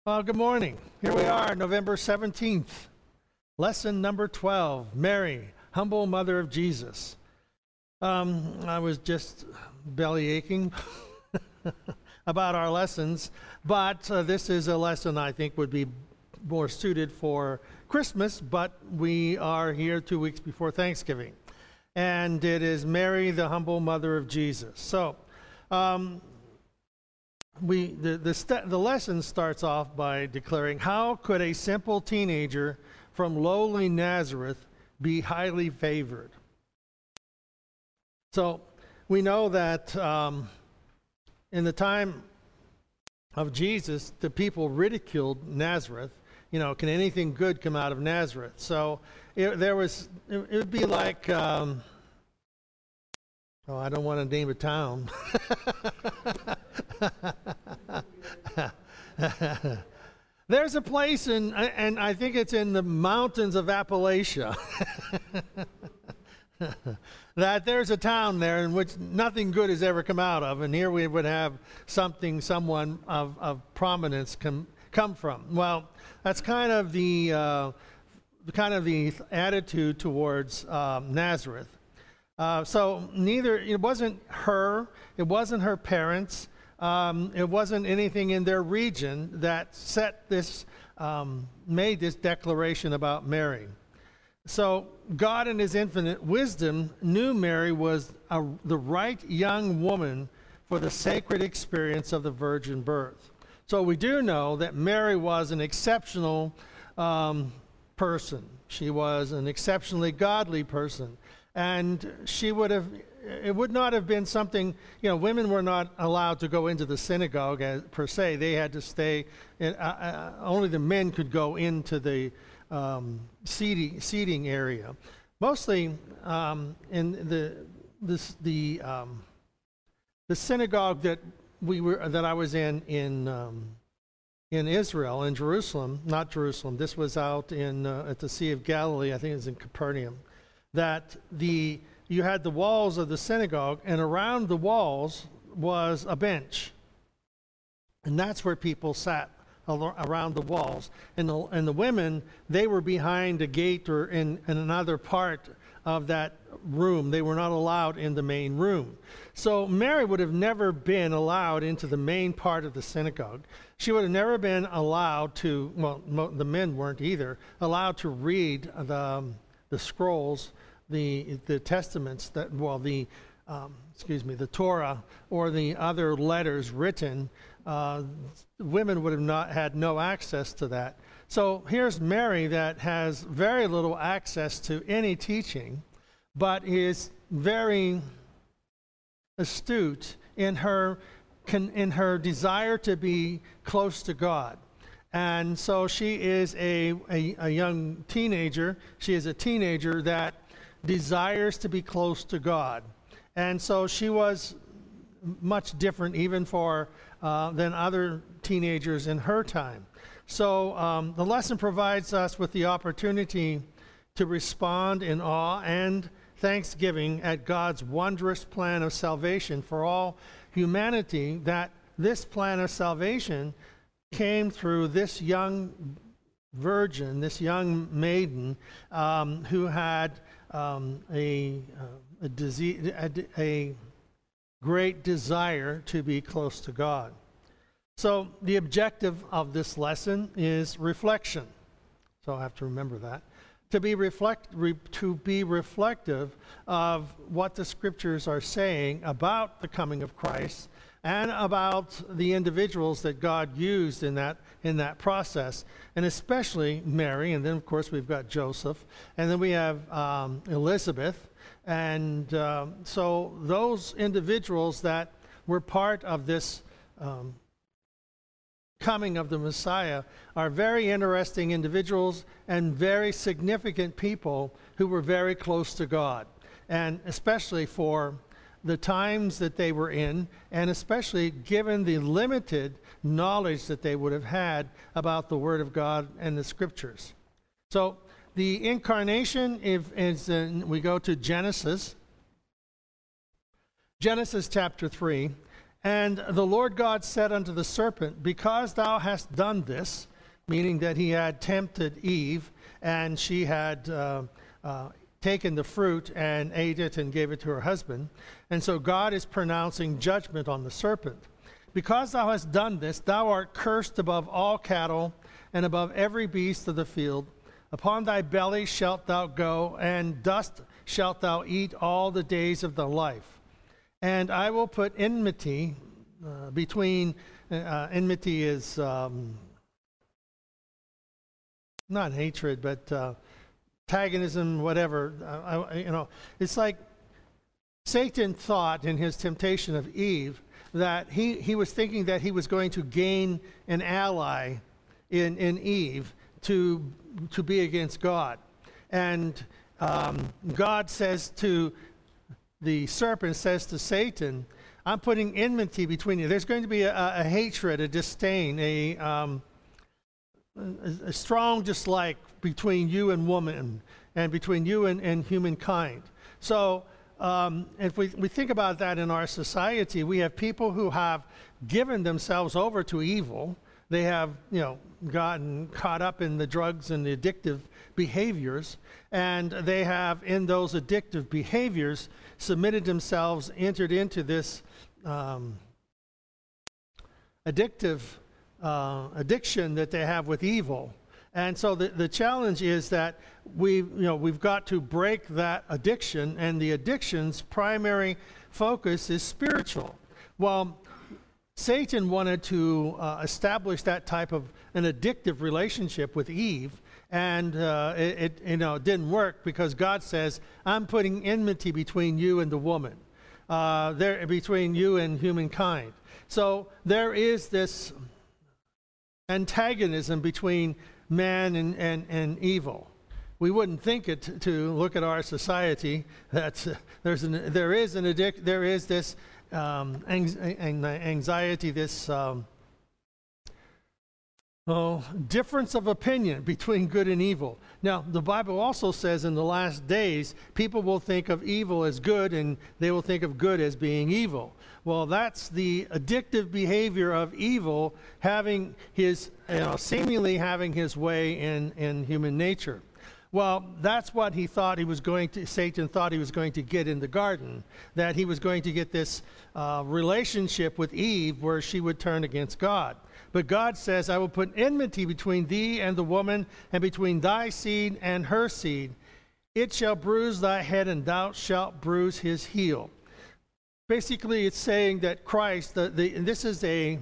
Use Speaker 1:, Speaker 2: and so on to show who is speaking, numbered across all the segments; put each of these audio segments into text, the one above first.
Speaker 1: Well, good morning. Here we are, November 17th. Lesson number 12, Mary, humble mother of Jesus. I was just belly aching about our lessons, but this is a lesson I think would be more suited for Christmas, but we are here 2 weeks before Thanksgiving. And it is Mary, the humble mother of Jesus. So, the lesson starts off by declaring, how could a simple teenager from lowly Nazareth be highly favored? So we know that in the time of Jesus, the people ridiculed Nazareth. You know, can anything good come out of Nazareth? So it would be like, I don't want to name a town. There's a place and I think it's in the mountains of Appalachia, that there's a town there in which nothing good has ever come out of, and here we would have someone of prominence come from. Well, that's kind of the attitude towards Nazareth. So it wasn't her parents, it wasn't anything in their region that made this declaration about Mary. So God in his infinite wisdom knew Mary was the right young woman for the sacred experience of the virgin birth. So we do know that Mary was an exceptional person. She was an exceptionally godly person. And it would not have been something, women were not allowed to go into the synagogue per se. They had to stay, only the men could go into the seating area. Mostly in the synagogue that I was in Israel, in Jerusalem, not Jerusalem. This was out at the Sea of Galilee. I think it was in Capernaum. That you had the walls of the synagogue, and around the walls was a bench, and that's where people sat around the walls. And the women, they were behind a gate or in another part of that room. They were not allowed in the main room. So Mary would have never been allowed into the main part of the synagogue. She would have never been allowed to. Well, the men weren't either allowed to read the scrolls, the testaments, the Torah or the other letters written. Women would have had no access to that. So here's Mary that has very little access to any teaching, but is very astute in her desire to be close to God. And so she is a young teenager. She is a teenager that desires to be close to God. And so she was much different even than other teenagers in her time. So the lesson provides us with the opportunity to respond in awe and thanksgiving at God's wondrous plan of salvation for all humanity, that this plan of salvation came through this young virgin, this young maiden, who had a great desire to be close to God. So the objective of this lesson is reflection. So I have to remember that. To be reflective of what the scriptures are saying about the coming of Christ and about the individuals that God used in that process, and especially Mary, and then of course we've got Joseph, and then we have Elizabeth, and so those individuals that were part of this coming of the Messiah are very interesting individuals and very significant people who were very close to God, and especially for the times that they were in, and especially given the limited knowledge that they would have had about the Word of God and the Scriptures. So the incarnation we go to Genesis chapter 3, And the Lord God said unto the serpent, because thou hast done this, meaning that he had tempted Eve, and she had taken the fruit and ate it and gave it to her husband. And so God is pronouncing judgment on the serpent. Because thou hast done this, thou art cursed above all cattle and above every beast of the field. Upon thy belly shalt thou go, and dust shalt thou eat all the days of thy life. And I will put enmity between, enmity is not hatred, but antagonism, whatever. It's like Satan thought in his temptation of Eve that he was thinking that he was going to gain an ally in Eve to be against God. And God says to the serpent, says to Satan, I'm putting enmity between you. There's going to be a hatred, a disdain, a strong dislike between you and woman, and between you and humankind. So if we think about that in our society, we have people who have given themselves over to evil. They have, gotten caught up in the drugs and the addictive behaviors, and they have, in those addictive behaviors, submitted themselves, entered into this addiction that they have with evil. And so the challenge is that we've got to break that addiction, and the addiction's primary focus is spiritual. Well, Satan wanted to establish that type of an addictive relationship with Eve, and it didn't work, because God says, I'm putting enmity between you and the woman, between you and humankind. So there is this antagonism between man and evil. We wouldn't think it to look at our society that there is this anxiety, this difference of opinion between good and evil. Now, the Bible also says in the last days, people will think of evil as good, and they will think of good as being evil. Well, that's the addictive behavior of evil having his, seemingly having his way in human nature. Well, that's what Satan thought he was going to get in the garden, that he was going to get this relationship with Eve where she would turn against God. But God says, I will put enmity between thee and the woman, and between thy seed and her seed. It shall bruise thy head, and thou shalt bruise his heel. Basically, it's saying that Christ, and this is a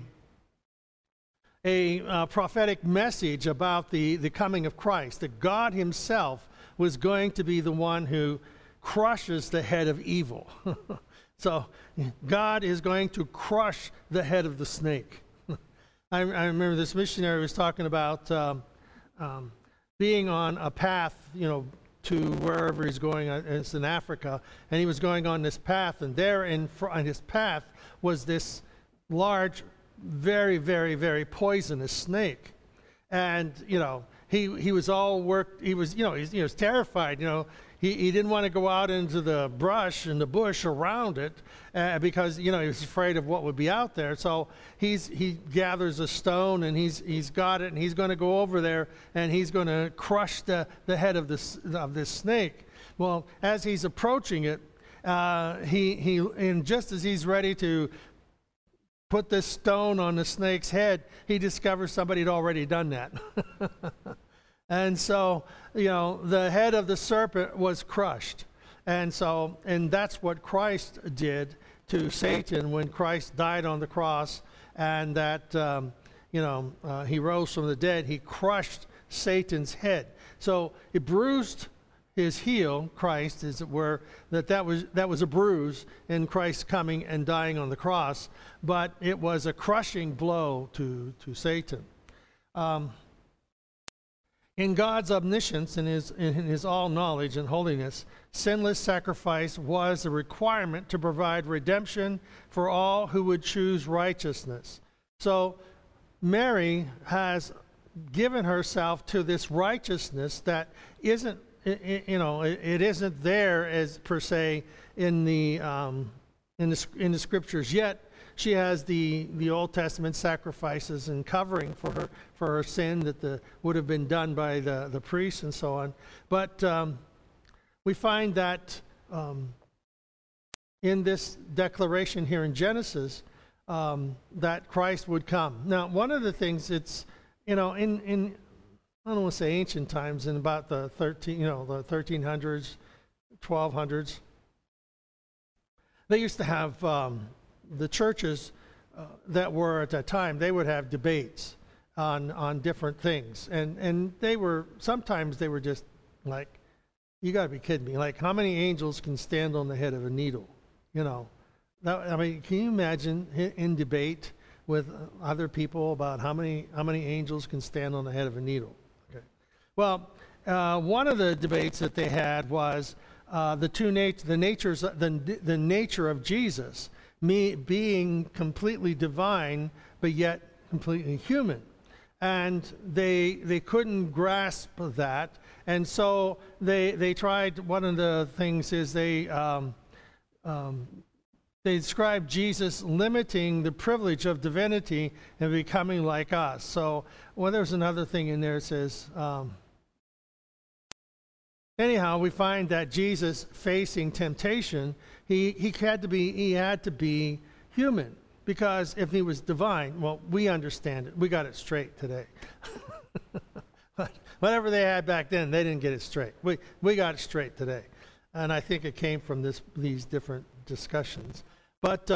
Speaker 1: prophetic message about the coming of Christ, that God himself was going to be the one who crushes the head of evil. So God is going to crush the head of the snake. I remember this missionary was talking about being on a path, to wherever he's going. It's in Africa, and he was going on this path, and there on his path was this large, very, very, very poisonous snake. And he was all worked. He was he was terrified. He didn't want to go out into the brush and the bush around it because he was afraid of what would be out there. So he gathers a stone, and he's got it, and he's going to go over there, and he's going to crush the head of this snake. Well, as he's approaching it, and just as he's ready to put this stone on the snake's head, he discovers somebody had already done that. And so, the head of the serpent was crushed. And that's what Christ did to Satan when Christ died on the cross, and that, he rose from the dead. He crushed Satan's head. So it bruised his heel, Christ, as it were, that was a bruise in Christ coming and dying on the cross, but it was a crushing blow to Satan. In God's omniscience and in his all-knowledge and holiness, sinless sacrifice was a requirement to provide redemption for all who would choose righteousness. So Mary has given herself to this righteousness that isn't, it isn't there as per se in the scriptures yet. she has the Old Testament sacrifices and covering for her sin that would have been done by the priests and so on. But we find that in this declaration here in Genesis, that Christ would come. Now, one of the things it's, in I don't want to say ancient times, in about the 1300s, 1200s, they used to have the churches that were at that time, they would have debates on different things. And sometimes they were just like, you got to be kidding me. Like, how many angels can stand on the head of a needle? Can you imagine in debate with other people about how many angels can stand on the head of a needle? Okay. Well, one of the debates that they had was the nature of Jesus, being completely divine but yet completely human, and they couldn't grasp that, and so they tried. One of the things is they described Jesus limiting the privilege of divinity and becoming like us. So, there's another thing in there that says. Anyhow, we find that Jesus, facing temptation, he had to be human, because if he was divine, well, we understand it. We got it straight today. But whatever they had back then, they didn't get it straight. We got it straight today, and I think it came from these different discussions. But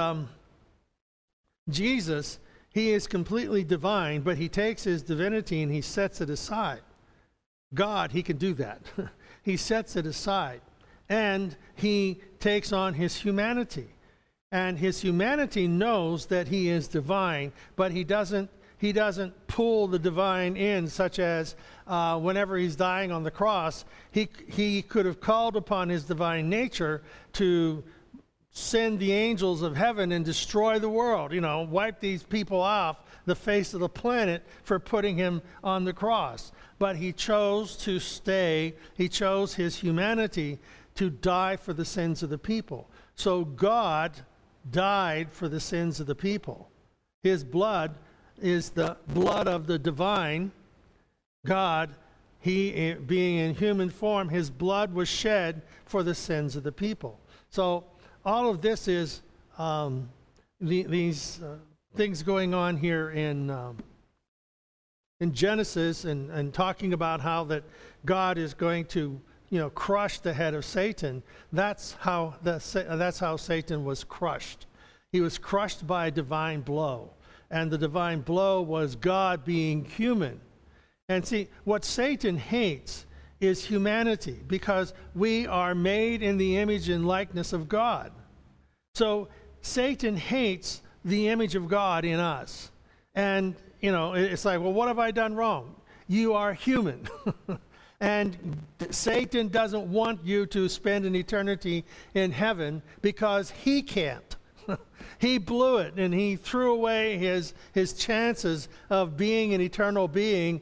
Speaker 1: Jesus, he is completely divine, but he takes his divinity and he sets it aside. God, he can do that. He sets it aside, and he takes on his humanity. And his humanity knows that he is divine, but he doesn't pull the divine in, such as whenever he's dying on the cross, he could have called upon his divine nature to send the angels of heaven and destroy the world, wipe these people off the face of the planet for putting him on the cross. But he chose to stay, he chose his humanity to die for the sins of the people. So God died for the sins of the people. His blood is the blood of the divine God. He, being in human form, his blood was shed for the sins of the people. So all of this is these things going on here in Genesis, and talking about how that God is going to, crush the head of Satan. That's how Satan was crushed. He was crushed by a divine blow, and the divine blow was God being human. And see, what Satan hates is humanity, because we are made in the image and likeness of God. So Satan hates the image of God in us. And, it's like, well, what have I done wrong? You are human. And Satan doesn't want you to spend an eternity in heaven, because he can't. He blew it, and he threw away his chances of being an eternal being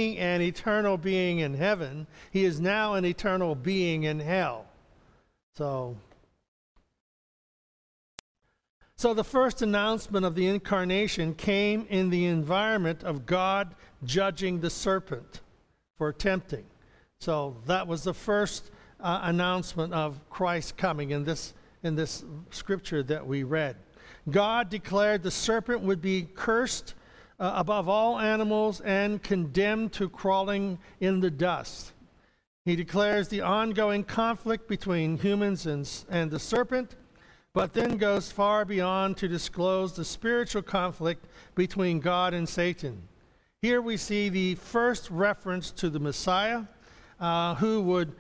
Speaker 1: in heaven. He is now an eternal being in hell. So the first announcement of the incarnation came in the environment of God judging the serpent for tempting. So that was the first announcement of Christ coming in this scripture that we read. God declared the serpent would be cursed above all animals and condemned to crawling in the dust. He declares the ongoing conflict between humans and the serpent, but then goes far beyond to disclose the spiritual conflict between God and Satan. Here we see the first reference to the Messiah, who would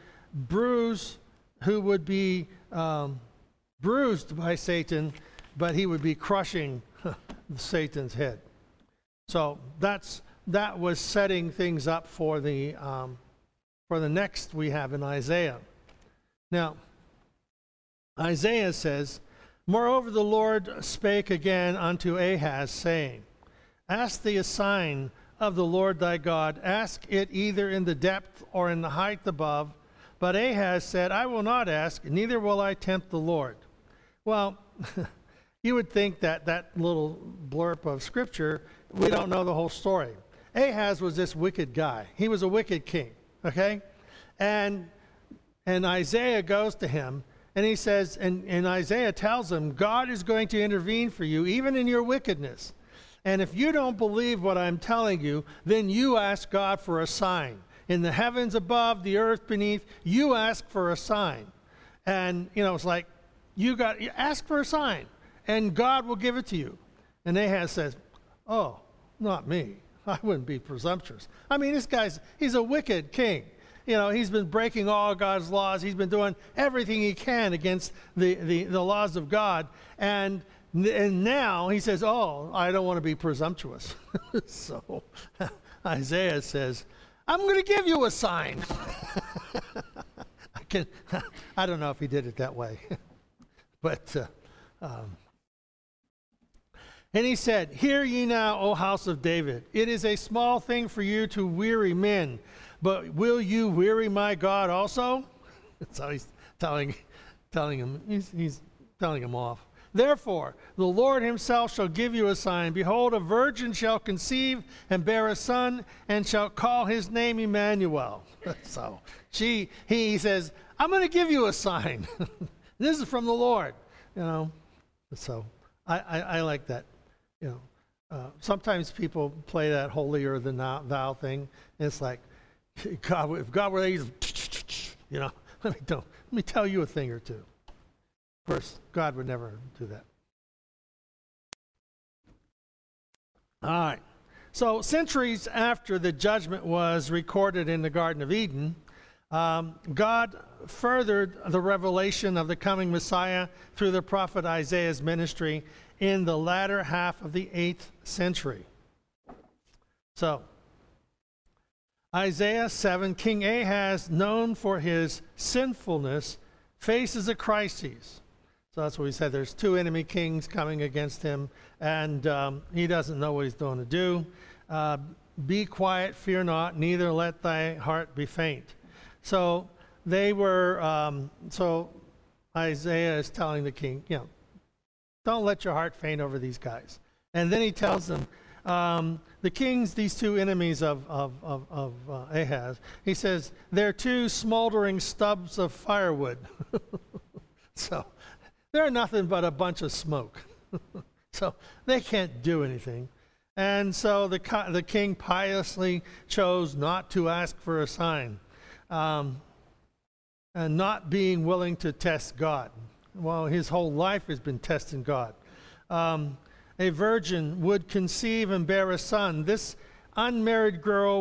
Speaker 1: be bruised by Satan, but he would be crushing Satan's head. So that was setting things up for the next we have in Isaiah. Now, Isaiah says, "Moreover, the Lord spake again unto Ahaz, saying, Ask thee a sign of the Lord thy God. Ask it either in the depth or in the height above. But Ahaz said, I will not ask, neither will I tempt the Lord." Well, you would think that that little blurb of Scripture, we don't know the whole story. Ahaz was this wicked guy. He was a wicked king, okay? And Isaiah goes to him, and he says, and Isaiah tells him, God is going to intervene for you, even in your wickedness. And if you don't believe what I'm telling you, then you ask God for a sign. In the heavens above, the earth beneath, you ask for a sign. And, it's like, you ask for a sign, and God will give it to you. And Ahaz says, oh, not me. I wouldn't be presumptuous. I mean, he's a wicked king. He's been breaking all God's laws. He's been doing everything he can against the laws of God. And now he says, oh, I don't want to be presumptuous. So Isaiah says, I'm going to give you a sign. I don't know if he did it that way. But, and he said, hear ye now, O house of David. It is a small thing for you to weary men, but will you weary my God also? So he's telling him, he's telling him off. Therefore, the Lord himself shall give you a sign. Behold, a virgin shall conceive and bear a son, and shall call his name Emmanuel. So he says, I'm going to give you a sign. This is from the Lord. So I like that. Sometimes people play that holier than thou thing. And it's like, God, if God were there, let me tell you a thing or two. Of course, God would never do that. All right. So centuries after the judgment was recorded in the Garden of Eden, God furthered the revelation of the coming Messiah through the prophet Isaiah's ministry in the latter half of the 8th century. So, Isaiah 7, King Ahaz, known for his sinfulness, faces a crisis. So that's what we said. There's two enemy kings coming against him, and he doesn't know what he's going to do. Be quiet, fear not, neither let thy heart be faint. So they were, so Isaiah is telling the king, don't let your heart faint over these guys. And then he tells them, the kings, these two enemies of Ahaz, he says, they're two smoldering stubs of firewood. So they're nothing but a bunch of smoke. So they can't do anything. And so the king piously chose not to ask for a sign, and not being willing to test God. Well, his whole life has been testing God. A virgin would conceive and bear a son. This unmarried girl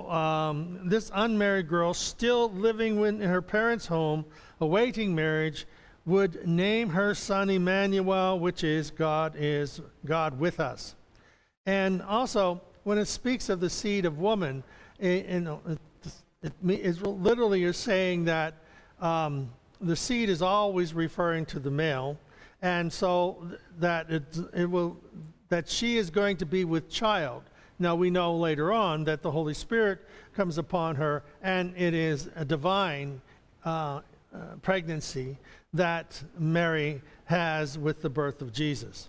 Speaker 1: still living in her parents' home, awaiting marriage, would name her son Emmanuel, which is God with us. And also, when it speaks of the seed of woman, it literally is saying that the seed is always referring to the male, and so that that she is going to be with child. Now we know later on that the Holy Spirit comes upon her, and it is a divine pregnancy that Mary has with the birth of Jesus.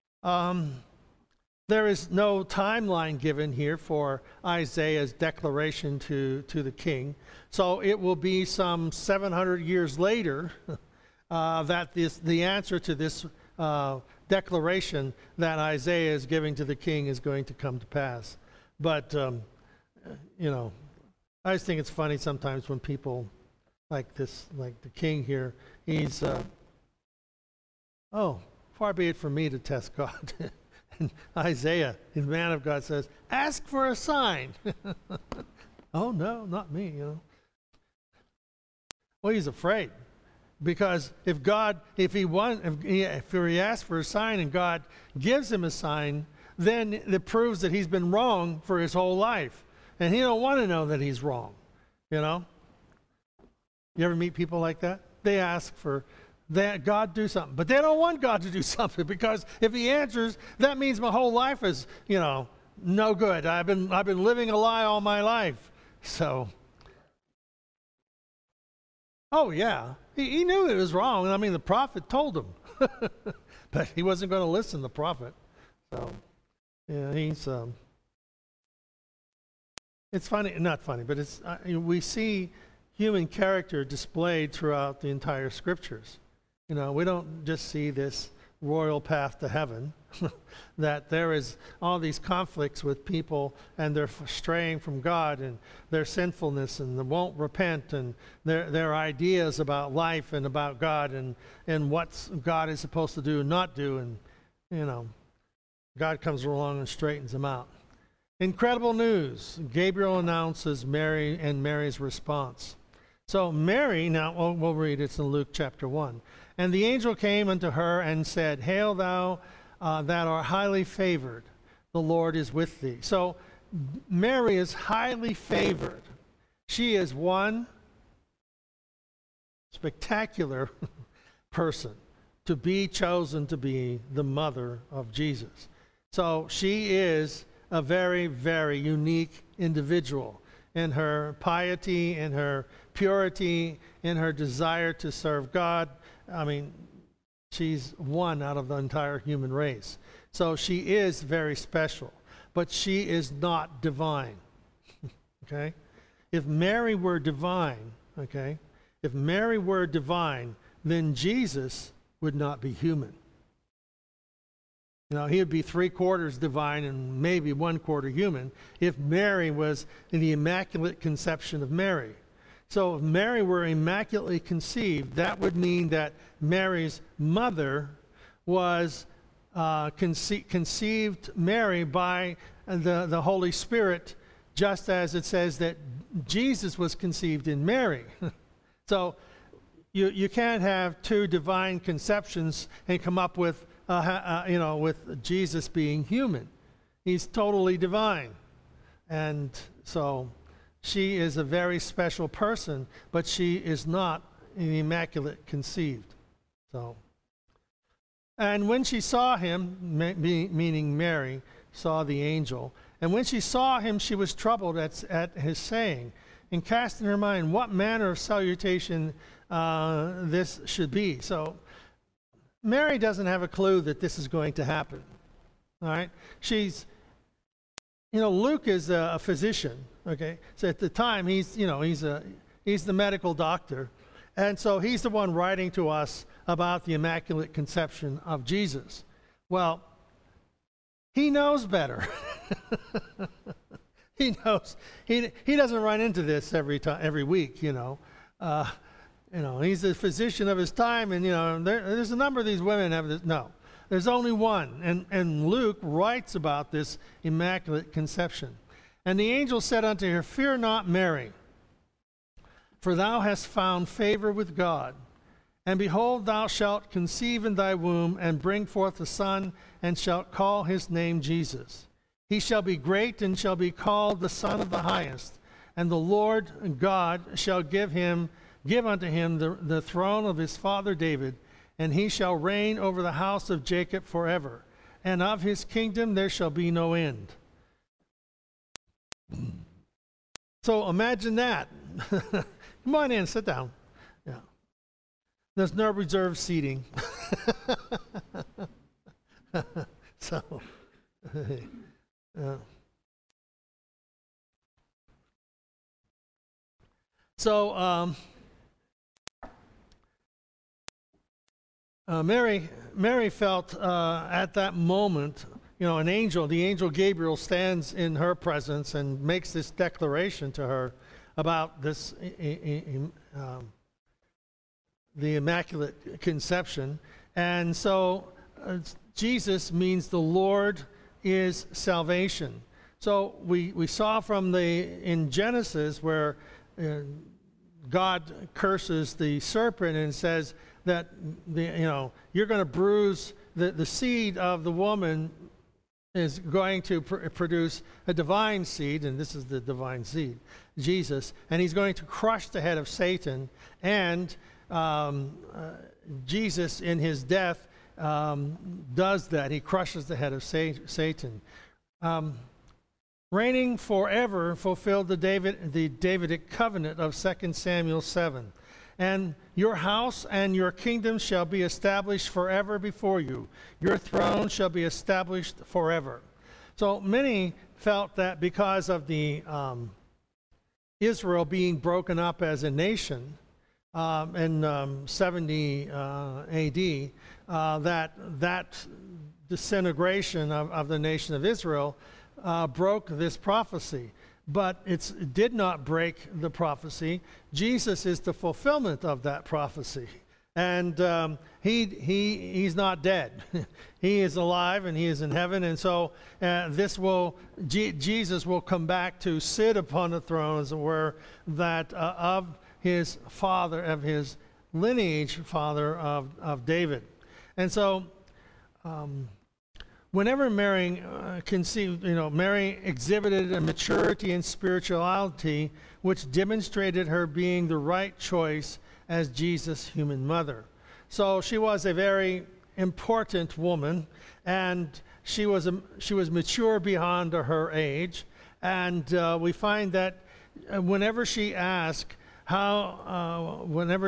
Speaker 1: There is no timeline given here for Isaiah's declaration to the king. So it will be some 700 years later that the answer to this declaration that Isaiah is giving to the king is going to come to pass. But, I just think it's funny sometimes when people like this, like the king here, he's, far be it from me to test God. And Isaiah, the man of God, says, ask for a sign. Oh, no, not me, Well, he's afraid. Because if he asks for a sign and God gives him a sign, then it proves that he's been wrong for his whole life. And he don't want to know that he's wrong, You ever meet people like that? They ask for that God do something, but they don't want God to do something, because if he answers, that means my whole life is, no good. I've been living a lie all my life. So, oh yeah, he knew it was wrong. I mean, the prophet told him. but he wasn't going to listen to the prophet. So, yeah, it's funny, not funny, but we see human character displayed throughout the entire scriptures. We don't just see this royal path to heaven, that there is all these conflicts with people and they're straying from God and their sinfulness and they won't repent and their ideas about life and about God and what God is supposed to do and not do, and God comes along and straightens them out. Incredible news. Gabriel announces Mary and Mary's response. So Mary, now we'll read, it's in Luke chapter 1. And the angel came unto her and said, Hail thou that art highly favored, the Lord is with thee. So Mary is highly favored. She is one spectacular person to be chosen to be the mother of Jesus. So she is a very, very unique individual in her piety, in her purity, in her desire to serve God. I mean, she's one out of the entire human race. So she is very special, but she is not divine. Okay? If Mary were divine, then Jesus would not be human. He would be 3/4 divine and maybe 1/4 human if Mary was in the Immaculate Conception of Mary. So if Mary were immaculately conceived, that would mean that Mary's mother was conceived Mary by the Holy Spirit, just as it says that Jesus was conceived in Mary. So you can't have two divine conceptions and come up with with Jesus being human. He's totally divine. And so she is a very special person, but she is not immaculate conceived. So, and when she saw him, meaning Mary, saw the angel, and when she saw him, she was troubled at his saying, and cast in her mind what manner of salutation this should be. So Mary doesn't have a clue that this is going to happen. All right? Luke is a physician, okay? So at the time, he's the medical doctor. And so he's the one writing to us about the Immaculate Conception of Jesus. Well, he knows better. He knows. He doesn't run into this every week, he's a physician of his time, and there's a number of these women have this. No, there's only one, and Luke writes about this Immaculate Conception. And the angel said unto her, Fear not, Mary, for thou hast found favor with God. And behold, thou shalt conceive in thy womb, and bring forth a son, and shalt call his name Jesus. He shall be great, and shall be called the Son of the Highest. And the Lord God shall give unto him the throne of his father David, and he shall reign over the house of Jacob forever, and of his kingdom there shall be no end. So imagine that. Come on in, sit down. Yeah. There's no reserved seating. Mary felt at that moment, the angel Gabriel stands in her presence and makes this declaration to her about this, the Immaculate Conception. And so Jesus means the Lord is salvation. So we saw in Genesis where God curses the serpent and says that you're going to bruise the seed of the woman is going to produce a divine seed, and this is the divine seed, Jesus, and he's going to crush the head of Satan. And Jesus, in his death, does that. He crushes the head of Satan. Reigning forever fulfilled the Davidic covenant of 2 Samuel 7. And your house and your kingdom shall be established forever before you. Your throne shall be established forever. So many felt that because of the Israel being broken up as a nation in 70 AD, that disintegration of the nation of Israel broke this prophecy. But it did not break the prophecy. Jesus is the fulfillment of that prophecy. And he's not dead. He is alive and he is in heaven. And so Jesus will come back to sit upon the throne, as it were, that of his father, of his lineage, father of David. And so whenever Mary conceived, Mary exhibited a maturity and spirituality which demonstrated her being the right choice as Jesus' human mother. So she was a very important woman, and she was mature beyond her age. And we find that whenever she asked how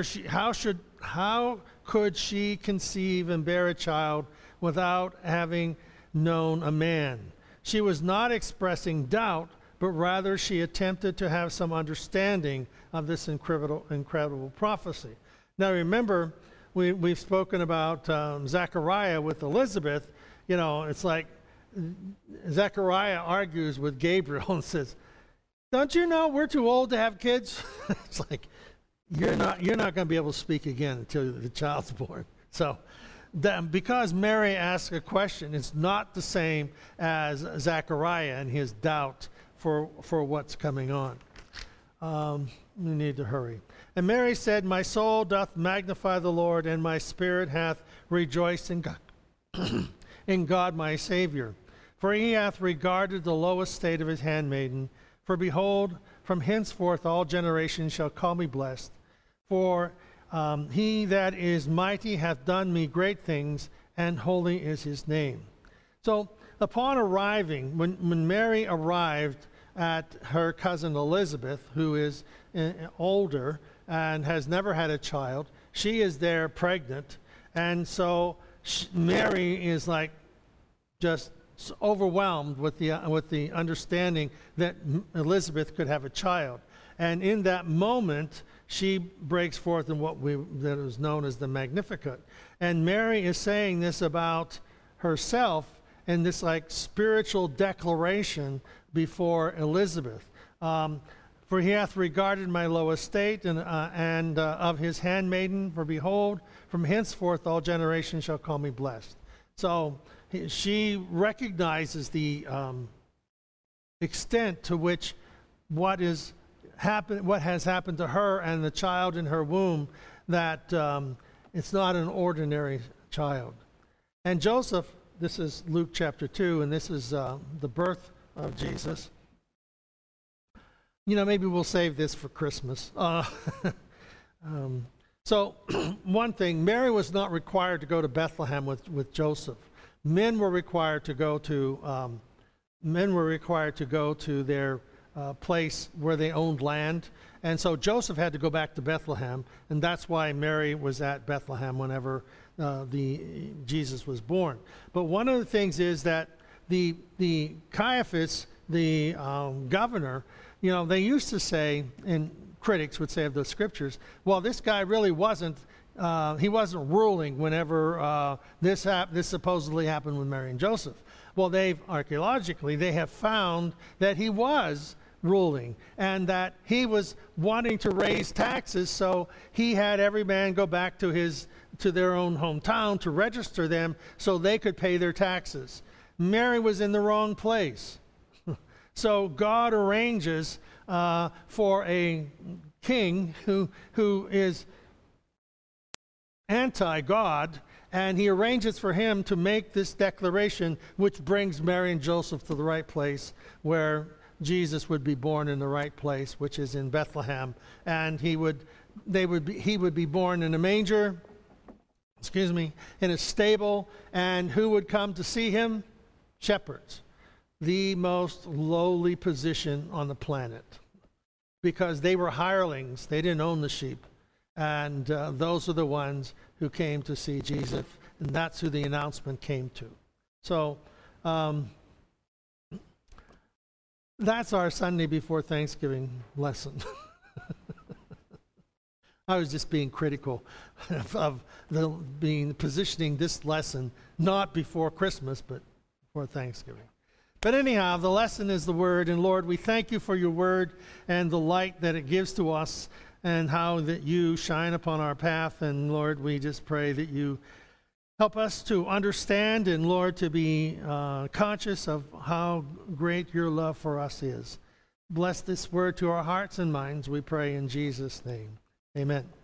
Speaker 1: could she conceive and bear a child without having known a man, she was not expressing doubt, but rather she attempted to have some understanding of this incredible prophecy. Now remember, we've spoken about Zechariah with Elizabeth. It's like Zechariah argues with Gabriel and says, "Don't you know we're too old to have kids?" It's like, you're not going to be able to speak again until the child's born. So because Mary asked a question, it's not the same as Zechariah and his doubt for what's coming on. We need to hurry. And Mary said, "My soul doth magnify the Lord, and my spirit hath rejoiced in God, in God my Savior. For he hath regarded the low estate of his handmaiden. For behold, from henceforth all generations shall call me blessed. For he that is mighty hath done me great things, and holy is his name." So upon arriving, when Mary arrived at her cousin Elizabeth, who is older and has never had a child, she is there pregnant. And so Mary is like just overwhelmed with the understanding that Elizabeth could have a child. And in that moment, she breaks forth in that is known as the Magnificat. And Mary is saying this about herself in this like spiritual declaration before Elizabeth. For he hath regarded my low estate and of his handmaiden. For behold, from henceforth all generations shall call me blessed. So she recognizes the extent to which what has happened to her and the child in her womb, that it's not an ordinary child. And Joseph, this is Luke chapter 2, and this is the birth of Jesus. Maybe we'll save this for Christmas. So one thing, Mary was not required to go to Bethlehem with Joseph. Men were required to go to their place where they owned land. And so Joseph had to go back to Bethlehem, and that's why Mary was at Bethlehem whenever Jesus was born. But one of the things is that the Caiaphas, the governor, they used to say, and critics would say of the scriptures, well, this guy really wasn't ruling whenever this supposedly happened with Mary and Joseph. Well, archaeologically, they have found that he was ruling, and that he was wanting to raise taxes, so he had every man go back to their own hometown to register them so they could pay their taxes. Mary was in the wrong place. So God arranges for a king who is anti-God, and he arranges for him to make this declaration, which brings Mary and Joseph to the right place, where Jesus would be born in the right place, which is in Bethlehem. And he would be born in a manger, in a stable. And who would come to see him? Shepherds. The most lowly position on the planet, because they were hirelings. They didn't own the sheep. And those are the ones who came to see Jesus, and that's who the announcement came to. So that's our Sunday before Thanksgiving lesson. I was just being critical of positioning this lesson not before Christmas, but before Thanksgiving. But anyhow, the lesson is the Word, and Lord, we thank you for your Word and the light that it gives to us, and how that you shine upon our path. And Lord, we just pray that you help us to understand, and Lord, to be conscious of how great your love for us is. Bless this word to our hearts and minds, we pray in Jesus' name. Amen.